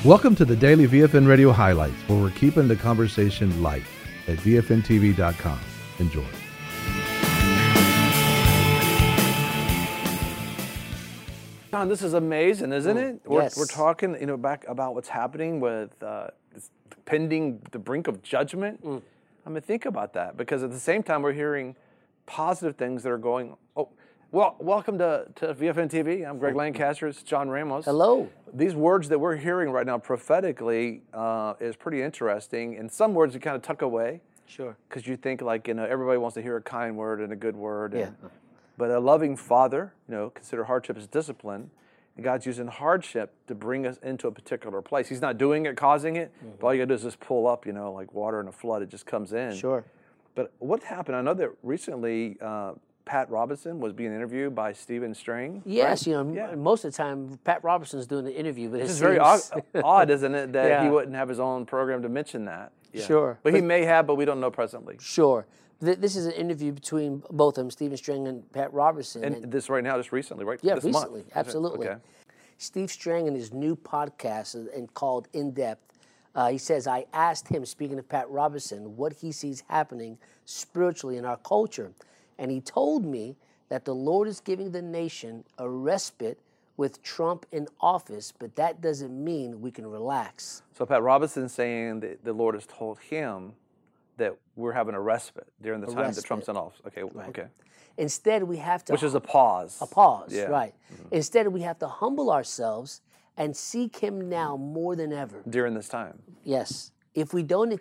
Welcome to the Daily VFN Radio Highlights, where we're keeping the conversation light at VFNTV.com. Enjoy. John, this is amazing, isn't it? Yes. We're talking, back about what's happening with pending the brink of judgment. I mean, think about that, because at the same time we're hearing positive things that are going. Oh, well, welcome to VFN TV. I'm Greg Lancaster. It's John Ramos. Hello. These words that we're hearing right now prophetically is pretty interesting. And some words you kind of tuck away. Sure. Because you think everybody wants to hear a kind word and a good word. Yeah. But a loving father, consider hardship as discipline. And God's using hardship to bring us into a particular place. He's not doing it, causing it. But all you got to do is just pull up, like water in a flood. It just comes in. Sure. But what happened? I know that recently Pat Robertson was being interviewed by Stephen Strang. Yes, right? most of the time Pat Robertson's doing the interview, but It's very odd, isn't it, that he wouldn't have his own program to mention that. Yeah. Sure. But he may have, but we don't know presently. Sure. This is an interview between both of them, Stephen Strang and Pat Robertson. And this right now, just recently, right? Yeah, this recently, month. absolutely. Okay. Steve Strang in his new podcast called In Depth, he says, I asked him, speaking of Pat Robertson, what he sees happening spiritually in our culture. And he told me that the Lord is giving the nation a respite with Trump in office, but that doesn't mean we can relax. So Pat Robertson's saying that the Lord has told him that we're having a respite during the time that Trump's in office. Okay, Right. okay. Instead, we have to... Which is a pause. A pause, Yeah. right. Instead, we have to humble ourselves and seek him now more than ever. During this time. Yes. If we don't,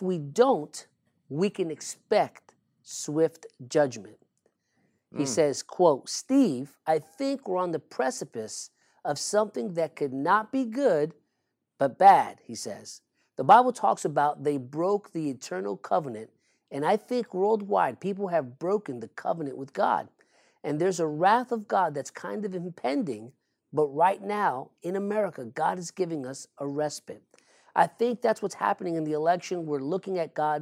we can expect swift judgment. He says, quote, Steve, I think we're on the precipice of something that could not be good, but bad, he says. The Bible talks about they broke the eternal covenant, and I think worldwide people have broken the covenant with God. And there's a wrath of God that's kind of impending, but right now in America, God is giving us a respite. I think that's what's happening in the election. We're looking at God,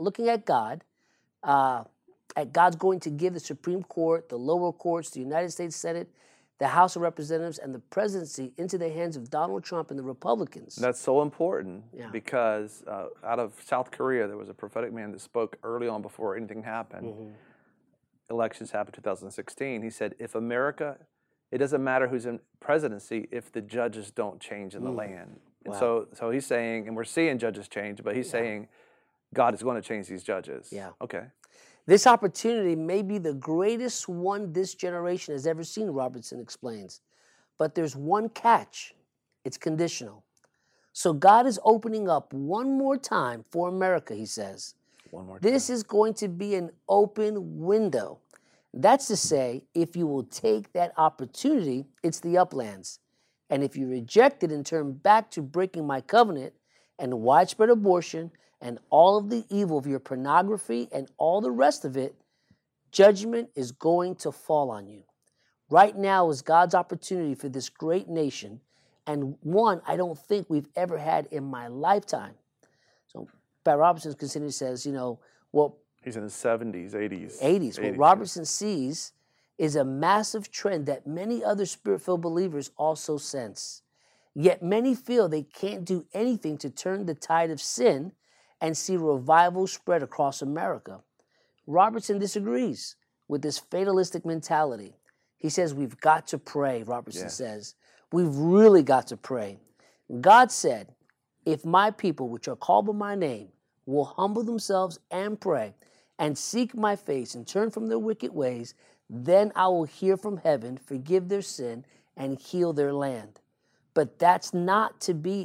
God's going to give the Supreme Court, the lower courts, the United States Senate, the House of Representatives, and the presidency into the hands of Donald Trump and the Republicans. That's so important because Yeah. out of South Korea, there was a prophetic man that spoke early on before anything happened. Elections happened in 2016. He said, if America, it doesn't matter who's in presidency if the judges don't change in the land. And Wow. so he's saying, and we're seeing judges change, but he's saying God is going to change these judges. Yeah. Okay. This opportunity may be the greatest one this generation has ever seen, Robertson explains. But there's one catch. It's conditional. So God is opening up one more time for America, he says. One more time. This is going to be an open window. That's to say, if you will take that opportunity, it's the uplands. And if you reject it and turn back to breaking my covenant and widespread abortion and all of the evil of your pornography and all the rest of it, judgment is going to fall on you. Right now is God's opportunity for this great nation, and one I don't think we've ever had in my lifetime. So Pat Robertson says, what He's in his 70s, 80s. 80s. What Robertson sees is a massive trend that many other spirit-filled believers also sense. Yet many feel they can't do anything to turn the tide of sin and see revival spread across America. Robertson disagrees with this fatalistic mentality. He says, we've got to pray, Robertson says. We've really got to pray. God said, if my people, which are called by my name, will humble themselves and pray and seek my face and turn from their wicked ways, then I will hear from heaven, forgive their sin, and heal their land. But that's got to be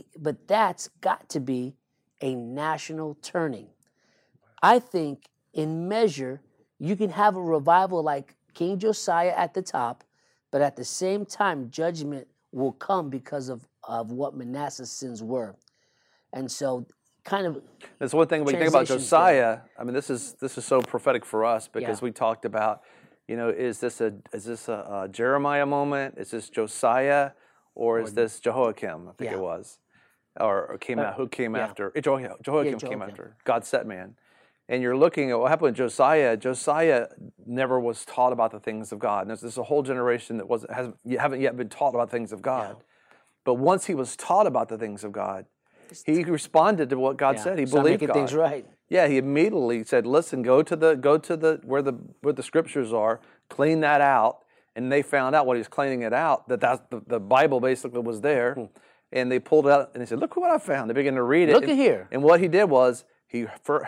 a national turning. I think in measure, you can have a revival like King Josiah at the top, but at the same time, judgment will come because of what Manasseh's sins were. And so kind of That's one thing when you think about Josiah. I mean, this is so prophetic for us because we talked about, is this a Jeremiah moment? Is this Josiah, or is this Jehoiakim? I think it was, or came out. Who came after? Jehoiakim came after. God set man. And you're looking at what happened with Josiah. Josiah never was taught about the things of God. And there's a whole generation that haven't yet been taught about things of God. But once he was taught about the things of God, he responded to what God said. He believed making God. things right. Yeah, he immediately said, "Listen, go to the where the scriptures are, clean that out." And they found out while he was cleaning it out that the Bible basically was there, and they pulled it out and he said, "Look what I found." They began to read it. Look at here. And what he did was he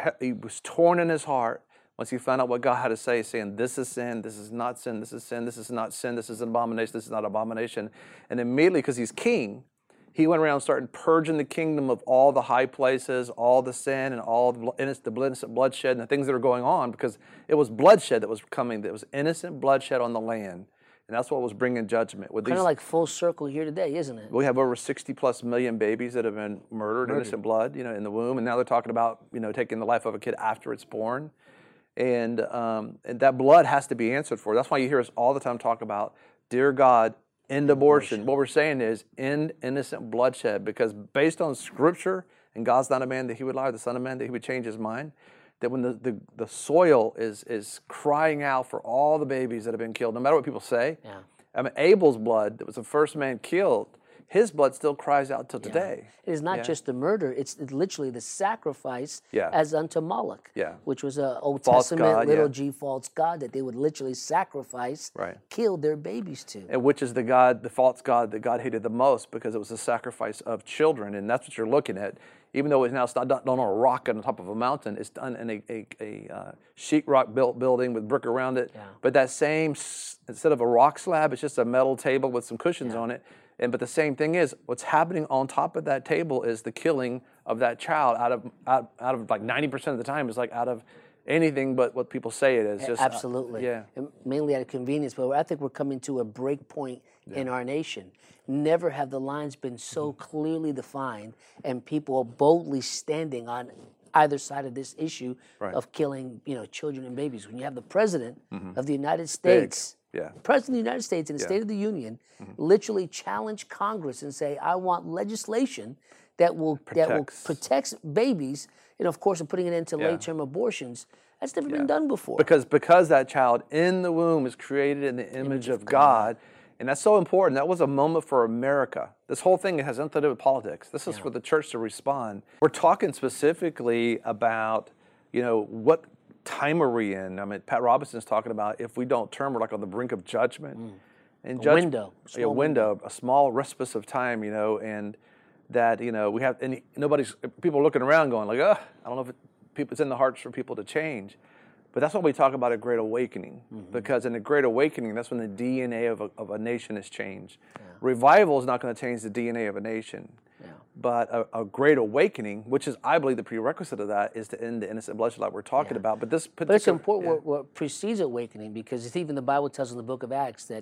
was torn in his heart once he found out what God had to say, saying, "This is sin. This is not sin. This is sin. This is not sin. This is an abomination. This is not abomination." And immediately, because he's king, he went around and started purging the kingdom of all the high places, all the sin, and all the innocent bloodshed and the things that are going on, because it was bloodshed that was coming. It was innocent bloodshed on the land. And that's what was bringing judgment. With Kind of like full circle here today, isn't it? we have over 60+ million babies that have been murdered, innocent blood, in the womb. And now they're talking about, taking the life of a kid after it's born. And that blood has to be answered for. That's why you hear us all the time talk about, dear God, end abortion. What we're saying is end innocent bloodshed, because based on Scripture, and God's not a man that he would lie, or the Son of Man that he would change his mind, that when the soil is crying out for all the babies that have been killed, no matter what people say. Yeah. I mean, Abel's blood, that was the first man killed, his blood still cries out till today. It is not just the murder, it's literally the sacrifice as unto Moloch, which was an Old False Testament god, little g false god that they would literally sacrifice, kill their babies to. And which is the false god that God hated the most, because it was the sacrifice of children. And that's what you're looking at. Even though it's now done on a rock on the top of a mountain, it's done in a sheetrock built building with brick around it. Yeah. But that same, instead of a rock slab, it's just a metal table with some cushions on it. But the same thing is, what's happening on top of that table is the killing of that child out of like 90% of the time is like out of anything but what people say it is. Just, absolutely. And mainly out of convenience. But I think we're coming to a break point in our nation. Never have the lines been so clearly defined and people are boldly standing on either side of this issue of killing, children and babies. When you have the President of the United States, President of the United States in the State of the Union, literally challenge Congress and say, "I want legislation that will protect babies," and of course, putting an end to late-term abortions. That's never been done before. Because that child in the womb is created in the image of God. And that's so important. That was a moment for America. This whole thing has nothing to do with politics. This is for the church to respond. We're talking specifically about, what time are we in? I mean, Pat Robinson's talking about if we don't turn, we're like on the brink of judgment. And a small respite of time, and that, we have, and people are looking around going like, I don't know if it's in the hearts for people to change. But that's what we talk about a great awakening, because in a great awakening, that's when the DNA of a nation is changed. Revival is not going to change the DNA of a nation. But a great awakening, which is, I believe, the prerequisite of that, is to end the innocent bloodshed like we're talking about. But it's important what precedes awakening, because it's even the Bible tells in the book of Acts that,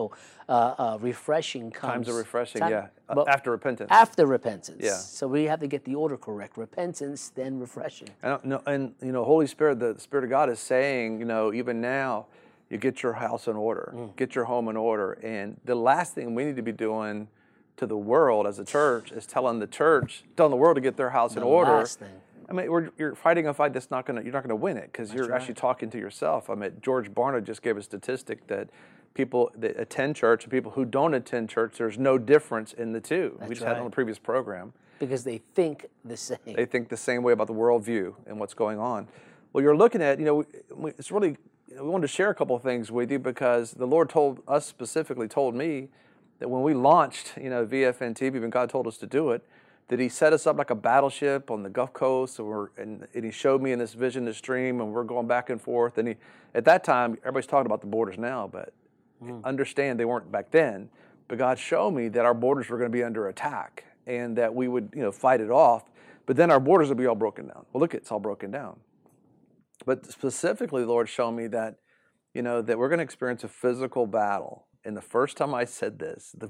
refreshing comes. Times of refreshing, after repentance. After repentance. So we have to get the order correct. Repentance, then refreshing. And Holy Spirit, the Spirit of God is saying, even now, you get your house in order, get your home in order. And the last thing we need to be doing to the world as a church is telling the world to get their house in order. Last thing. I mean, you're fighting a fight that's you're not gonna win it, because you're actually talking to yourself. I mean, George Barna just gave a statistic that people that attend church and people who don't attend church, there's no difference in the two. We just had it on the previous program. Because they think the same. They think the same way about the worldview and what's going on. Well, you're looking at, it's really, we wanted to share a couple of things with you, because the Lord told me, that when we launched, VFN TV, when God told us to do it, that He set us up like a battleship on the Gulf Coast, and He showed me in this vision, this dream, and we're going back and forth. And at that time, everybody's talking about the borders now, but understand they weren't back then. But God showed me that our borders were going to be under attack, and that we would, fight it off. But then our borders would be all broken down. Well, look, it's all broken down. But specifically, the Lord showed me that, that we're going to experience a physical battle. And the first time I said this, and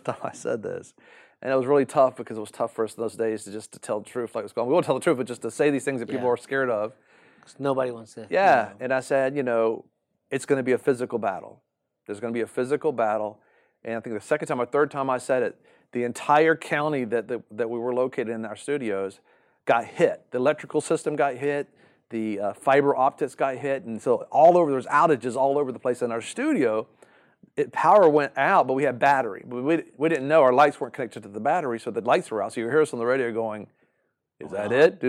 it was really tough, because it was tough for us in those days to tell the truth like it's going. We won't tell the truth, but just to say these things that people are scared of. Nobody wants to. And I said, it's going to be a physical battle. There's going to be a physical battle. And I think the second time or third time I said it, the entire county that we were located in our studios got hit. The electrical system got hit. The fiber optics got hit. And so all over, there's outages all over the place in our studio. power went out, but we had battery. We didn't know our lights weren't connected to the battery, so the lights were out. So you hear us on the radio going, is that it?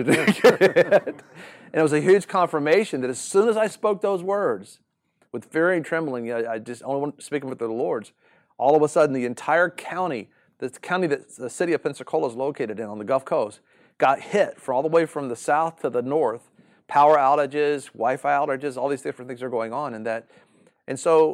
And it was a huge confirmation that as soon as I spoke those words, with fear and trembling, I just only speaking with the Lord's, all of a sudden the entire county, the county that the city of Pensacola is located in on the Gulf Coast, got hit for all the way from the south to the north. Power outages, Wi-Fi outages, all these different things are going on in that. And so,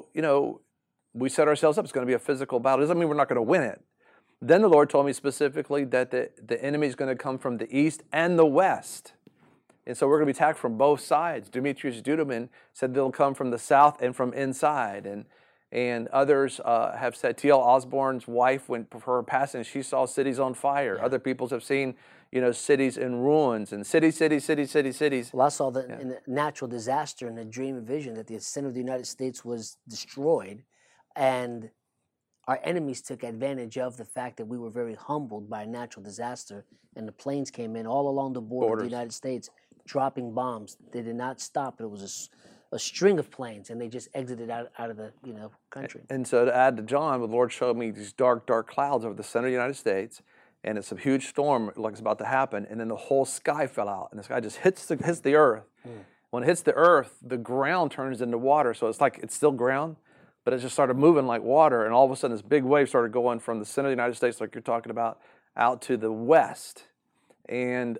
we set ourselves up. It's going to be a physical battle. It doesn't mean we're not going to win it. Then the Lord told me specifically that the enemy is going to come from the east and the west. And so we're going to be attacked from both sides. Demetrius Duduman said they'll come from the south and from inside. And others have said, T.L. Osborne's wife, when for her passing, she saw cities on fire. Yeah. Other peoples have seen, cities in ruins and cities. Well, I saw that in a natural disaster in a dream and vision that the center of the United States was destroyed. And our enemies took advantage of the fact that we were very humbled by a natural disaster, and the planes came in all along the border of the United States, dropping bombs. They did not stop. It was a string of planes, and they just exited out of the country. And so to add to John, the Lord showed me these dark clouds over the center of the United States, and it's a huge storm like it's about to happen, and then the whole sky fell out, and the sky just hits the earth. When it hits the earth, the ground turns into water, so it's like it's still ground, but it just started moving like water, and all of a sudden this big wave started going from the center of the United States, like you're talking about, out to the west. And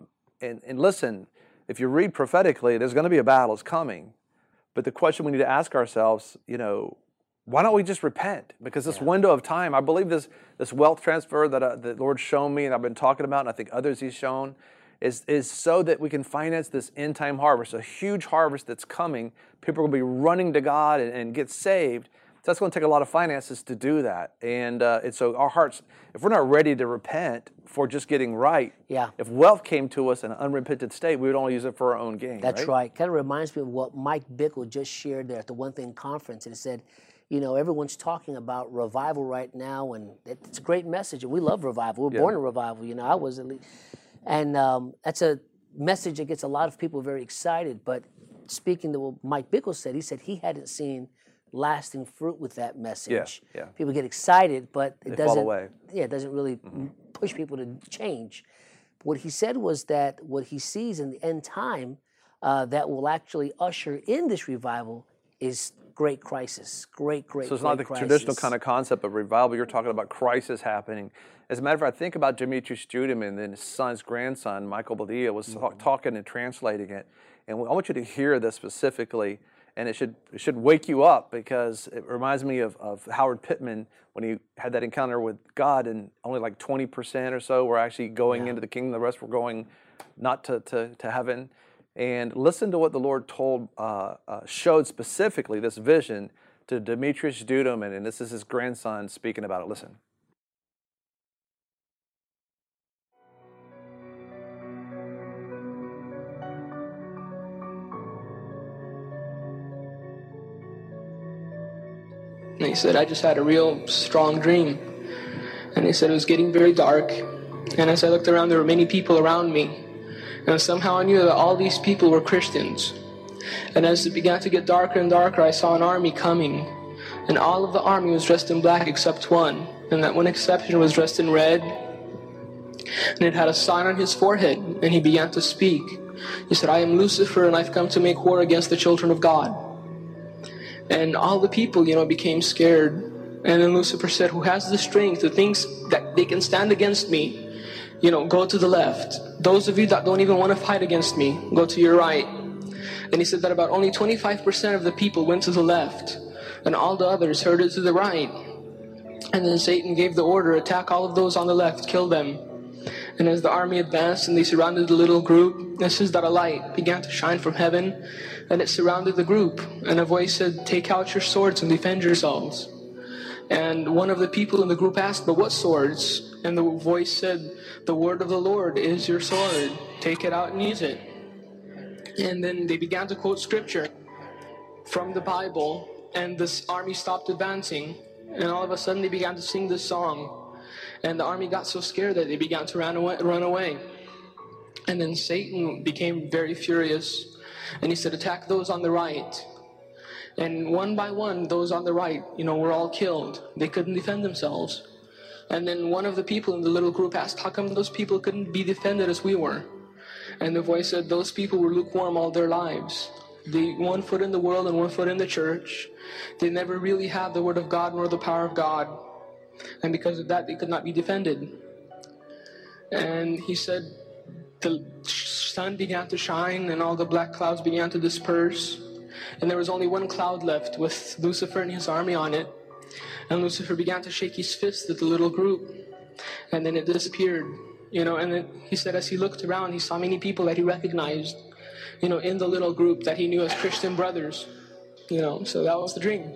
listen, if you read prophetically, there's going to be a battle. It's coming. But the question we need to ask ourselves, why don't we just repent? Because this window of time, I believe this wealth transfer that the Lord's shown me and I've been talking about, and I think others He's shown, is so that we can finance this end-time harvest, a huge harvest that's coming. People are going to be running to God and get saved. So that's going to take a lot of finances to do that. And so our hearts, if we're not ready to repent for just getting right, if wealth came to us in an unrepented state, we would only use it for our own gain. That's right. Kind of reminds me of what Mike Bickle just shared there at the One Thing Conference. And it said, everyone's talking about revival right now, and it's a great message. And we love revival. We're born in revival. I was at least. And that's a message that gets a lot of people very excited. But speaking to what Mike Bickle said, he said he hadn't seen lasting fruit with that message. People get excited, but it doesn't fall away. It doesn't really push people to change. What he said was that what he sees in the end time that will actually usher in this revival is great crisis, great So it's not the traditional kind of concept of revival. You're talking about crisis happening. As a matter of fact, think about Demetrius Duduman and his grandson, Michael Badia, was talking and translating it. And I want you to hear this specifically, and it should wake you up, because it reminds me of Howard Pittman when he had that encounter with God, and only like 20% or so were actually going into the kingdom. The rest were going not to heaven. And listen to what the Lord showed specifically, this vision, to Demetrius Duduman, and this is his grandson speaking about it. Listen. And he said, I just had a real strong dream. And he said it was getting very dark. And as I looked around, there were many people around me. And somehow I knew that all these people were Christians. And as it began to get darker and darker, I saw an army coming. And all of the army was dressed in black except one. And that one exception was dressed in red. And it had a sign on his forehead. And he began to speak. He said, I am Lucifer, and I've come to make war against the children of God. And all the people, became scared. And then Lucifer said, who has the strength, who thinks that they can stand against me, go to the left. Those of you that don't even want to fight against me, go to your right. And he said that about only 25% of the people went to the left, and all the others herded to the right. And then Satan gave the order, attack all of those on the left, kill them. And as the army advanced and they surrounded the little group, it says that a light began to shine from heaven, and it surrounded the group. And a voice said, take out your swords and defend yourselves. And one of the people in the group asked, but what swords? And the voice said, the word of the Lord is your sword. Take it out and use it. And then they began to quote scripture from the Bible, and this army stopped advancing. And all of a sudden they began to sing this song. And the army got so scared that they began to run away. And then Satan became very furious. And he said, attack those on the right. And one by one, those on the right, were all killed. They couldn't defend themselves. And then one of the people in the little group asked, how come those people couldn't be defended as we were? And the voice said, those people were lukewarm all their lives. They 1 foot in the world and 1 foot in the church. They never really had the word of God nor the power of God. And because of that, they could not be defended. And he said, the sun began to shine and all the black clouds began to disperse. And there was only one cloud left with Lucifer and his army on it. And Lucifer began to shake his fist at the little group. And then it disappeared. And then he said as he looked around, he saw many people that he recognized, in the little group that he knew as Christian brothers. So that was the dream.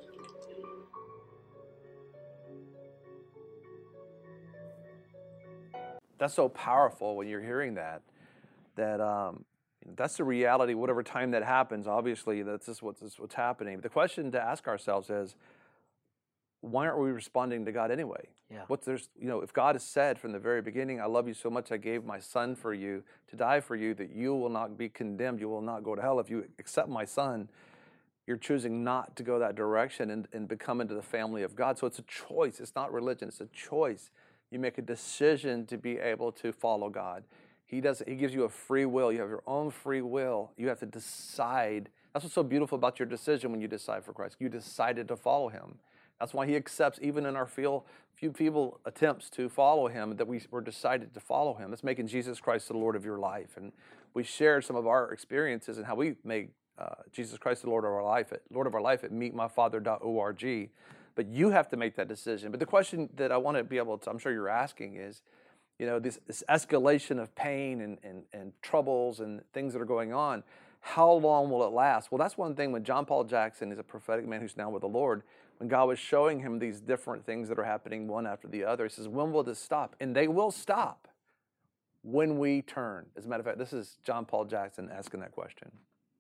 That's so powerful when you're hearing that that's the reality. Whatever time that happens, obviously, that's just what's happening. The question to ask ourselves is, why aren't we responding to God anyway? Yeah. If God has said from the very beginning, I love you so much, I gave my son for you to die for you, that you will not be condemned, you will not go to hell. If you accept my son, you're choosing not to go that direction and become into the family of God. So it's a choice. It's not religion. It's a choice. You make a decision to be able to follow God. He gives you a free will. You have your own free will. You have to decide. That's what's so beautiful about your decision when you decide for Christ. You decided to follow him. That's why he accepts, even in our few feeble attempts to follow him, that we're decided to follow him. It's making Jesus Christ the Lord of your life. And we shared some of our experiences and how we made Jesus Christ the Lord of our life at meetmyfather.org. But you have to make that decision. But the question that I want to be able to, I'm sure you're asking is, this escalation of pain and troubles and things that are going on, how long will it last? Well, that's one thing when John Paul Jackson is a prophetic man who's now with the Lord, when God was showing him these different things that are happening one after the other, he says, when will this stop? And they will stop when we turn. As a matter of fact, this is John Paul Jackson asking that question.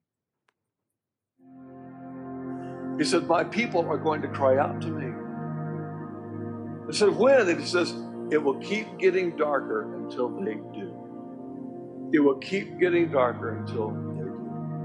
He said, my people are going to cry out to me. I said, when? And he says, it will keep getting darker until they do. It will keep getting darker until they do.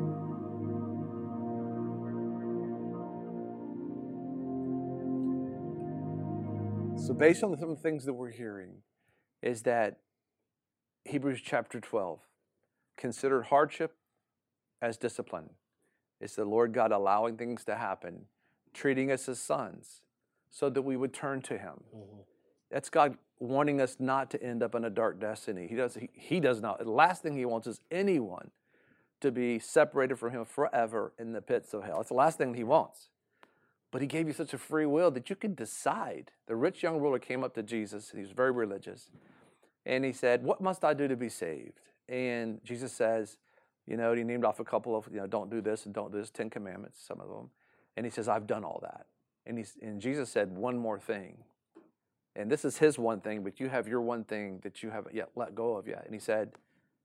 So based on some of the things that we're hearing is that Hebrews chapter 12, consider hardship as discipline. It's the Lord God allowing things to happen, treating us as sons so that we would turn to him. Mm-hmm. That's God wanting us not to end up in a dark destiny. He does not. The last thing he wants is anyone to be separated from him forever in the pits of hell. It's the last thing he wants. But he gave you such a free will that you can decide. The rich young ruler came up to Jesus, and he was very religious, and he said, what must I do to be saved? And Jesus says, he named off a couple of, don't do this and don't do this, 10 commandments, some of them. And he says, I've done all that. And Jesus said, one more thing. And this is his one thing, but you have your one thing that you haven't yet let go of yet. And he said,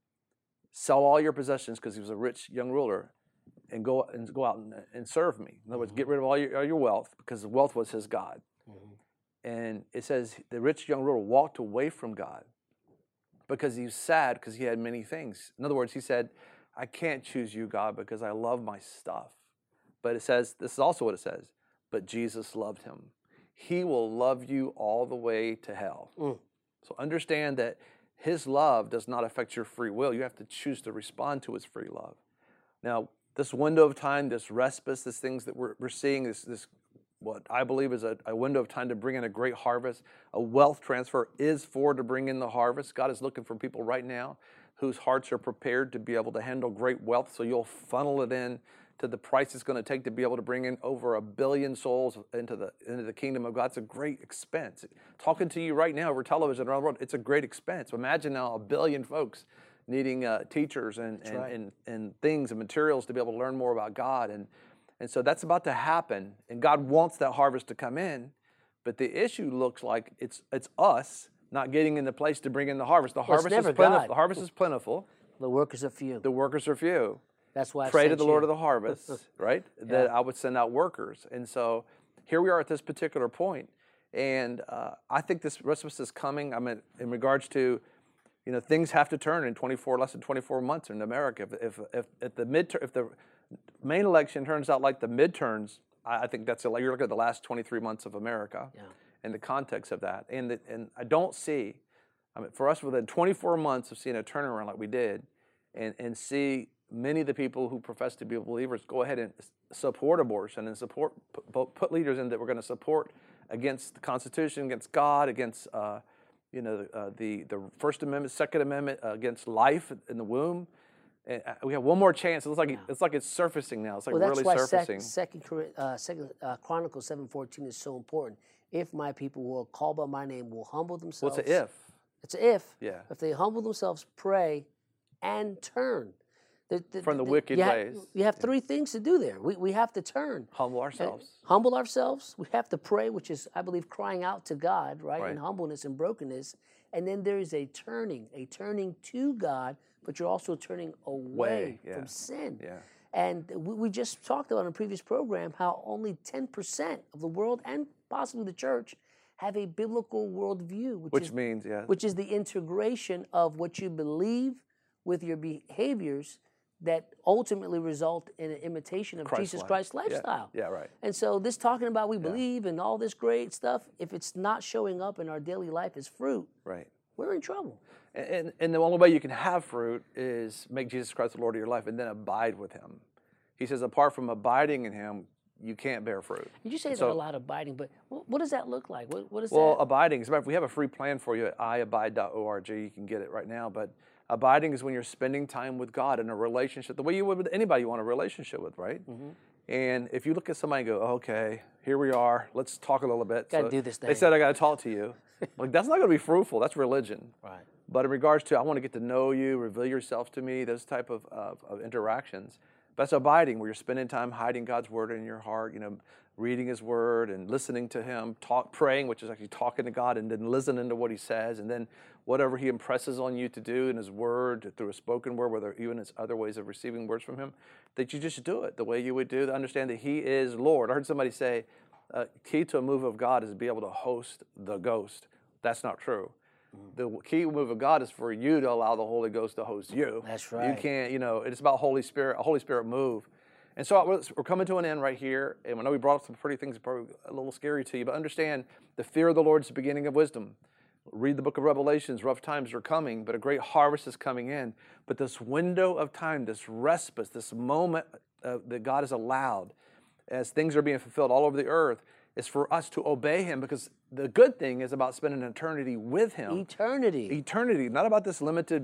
sell all your possessions, because he was a rich young ruler, and go out and serve me. In other words, get rid of all your wealth, because the wealth was his God. Mm-hmm. And it says the rich young ruler walked away from God because he was sad because he had many things. In other words, he said, I can't choose you, God, because I love my stuff. But it says, this is also what it says, but Jesus loved him. He will love you all the way to hell. Mm. So understand that his love does not affect your free will. You have to choose to respond to his free love. Now, this window of time, this respite, these things that we're seeing, this what I believe is a window of time to bring in a great harvest. A wealth transfer is to bring in the harvest. God is looking for people right now whose hearts are prepared to be able to handle great wealth, so you'll funnel it in to the price it's going to take to be able to bring in over 1 billion souls into the kingdom of God. It's a great expense. Talking to you right now over television around the world, it's a great expense. Imagine now 1 billion folks needing teachers and things and materials to be able to learn more about God. And so that's about to happen, and God wants that harvest to come in, but the issue looks like it's us not getting in the place to bring in the harvest. The harvest is plentiful. The harvest is plentiful. The workers are few. The workers are few. That's why I pray to the Lord of the harvest, right? Yeah. That I would send out workers. And so here we are at this particular point, and I think this respite is coming. I mean, in regards to, things have to turn in less than 24 months in America. If the Main election turns out like the midterms. I think that's you're looking at the last 23 months of America, in the context of that, and I don't see. I mean, for us, within 24 months of seeing a turnaround like we did, and see many of the people who profess to be believers go ahead and support abortion and put leaders in that we're going to support against the Constitution, against God, against the First Amendment, Second Amendment, against life in the womb. And we have one more chance. It looks like it's surfacing now. It's like really surfacing. That's why Second Chronicles 7:14 is so important. If my people who are called by my name will humble themselves. Well, it's an if. It's an if. Yeah. If they humble themselves, pray, and turn. From the wicked ways. You have three things to do there. We have to turn. Humble ourselves. Humble ourselves. We have to pray, which is, I believe, crying out to God, right? In humbleness and brokenness. And then there is a turning to God, but you're also turning away from sin. Yeah. And we just talked about in a previous program how only 10% of the world and possibly the church have a biblical worldview, which is the integration of what you believe with your behaviors that ultimately result in an imitation of Jesus Christ's lifestyle. Yeah, right. And so this talking about we believe and all this great stuff, if it's not showing up in our daily life as fruit, we're in trouble. And the only way you can have fruit is make Jesus Christ the Lord of your life and then abide with him. He says apart from abiding in him, you can't bear fruit. You say that a lot, abiding, but what does that look like? What is that? Well, abiding, as a matter of fact, we have a free plan for you at iabide.org. You can get it right now, but abiding is when you're spending time with God in a relationship, the way you would with anybody you want a relationship with, right? Mm-hmm. And if you look at somebody and go, okay, here we are, let's talk a little bit. Got to do this thing. They said, I got to talk to you. Like, that's not going to be fruitful. That's religion. Right. But in regards to, I want to get to know you, reveal yourself to me, those type of interactions. That's abiding, where you're spending time hiding God's word in your heart, reading his word and listening to him, praying, which is actually talking to God and then listening to what he says, and then whatever he impresses on you to do in his word, through a spoken word, whether even it's other ways of receiving words from him, that you just do it the way you would do to understand that he is Lord. I heard somebody say, key to a move of God is to be able to host the ghost. That's not true. The key move of God is for you to allow the Holy Ghost to host you. That's right. You can't, it's about Holy Spirit, a Holy Spirit move. And so we're coming to an end right here. And I know we brought up some pretty things, probably a little scary to you, but understand the fear of the Lord is the beginning of wisdom. Read the book of Revelations. Rough times are coming, but a great harvest is coming in. But this window of time, this respite, this moment that God has allowed as things are being fulfilled all over the earth is for us to obey him, because the good thing is about spending eternity with him. Eternity, not about this limited,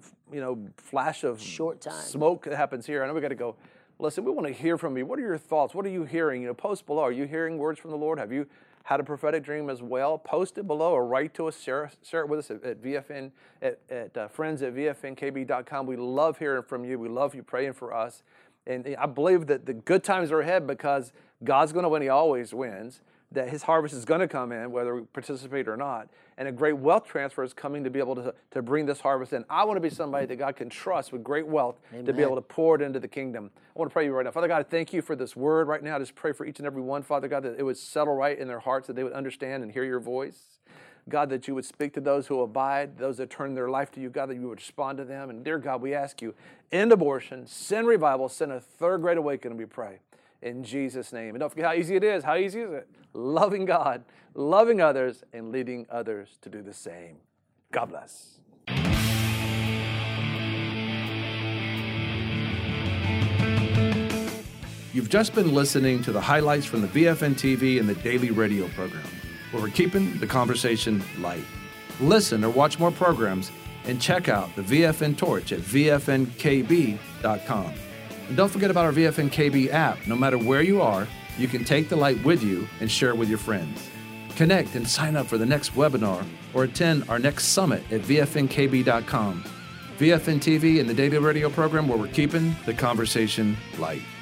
flash of short time smoke that happens here. I know we got to go. Listen, we want to hear from you. What are your thoughts? What are you hearing? Post below. Are you hearing words from the Lord? Have you had a prophetic dream as well? Post it below or write to us. Share it with us at VFN, at friends@vfnkb.com. We love hearing from you. We love you praying for us. And I believe that the good times are ahead because God's going to win. He always wins. That his harvest is going to come in, whether we participate or not. And a great wealth transfer is coming to be able to bring this harvest in. I want to be somebody that God can trust with great wealth to be able to pour it into the kingdom. I want to pray you right now. Father God, thank you for this word right now. I just pray for each and every one, Father God, that it would settle right in their hearts, that they would understand and hear your voice. God, that you would speak to those who abide, those that turn their life to you, God, that you would respond to them. And dear God, we ask you, end abortion, send revival, send a third great awakening, we pray. In Jesus' name. And don't forget how easy it is. How easy is it? Loving God, loving others, and leading others to do the same. God bless. You've just been listening to the highlights from the VFN TV and the daily radio program, where we're keeping the conversation light. Listen or watch more programs and check out the VFN Torch at vfnkb.com. And don't forget about our VFN KB app. No matter where you are, you can take the light with you and share it with your friends. Connect and sign up for the next webinar or attend our next summit at vfnkb.com. VFN TV and the daily radio program, where we're keeping the conversation light.